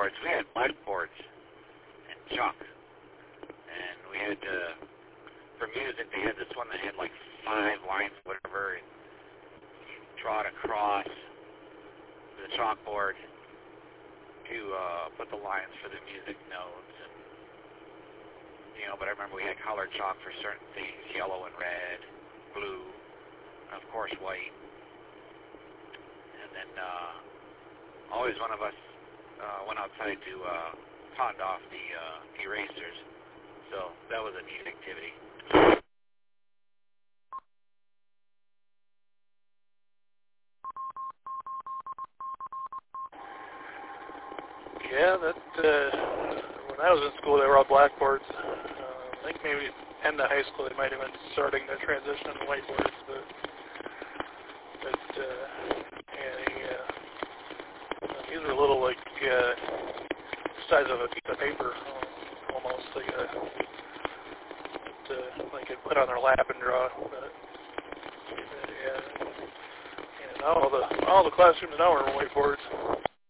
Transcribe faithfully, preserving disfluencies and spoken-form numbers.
whiteboards. We had blackboards and chalk. And we had, uh, for music, they had this one that had like five lines, whatever, and you draw it across the chalkboard to uh, put the lines for the music notes. And, you know, but I remember we had colored chalk for certain things, yellow and red, blue, and of course white. And then uh, always one of us uh, went outside to uh, pound off the uh, erasers. So that was a neat activity. Yeah, that uh, when I was in school, they were all blackboards. Uh, I think maybe end of high school, they might have been starting the transition to whiteboards, but but uh, yeah, they, uh, these were little like uh, size of a piece of paper, almost like a uh, like they put on their lap and draw. But, uh, yeah, and all the all the classrooms now are whiteboards.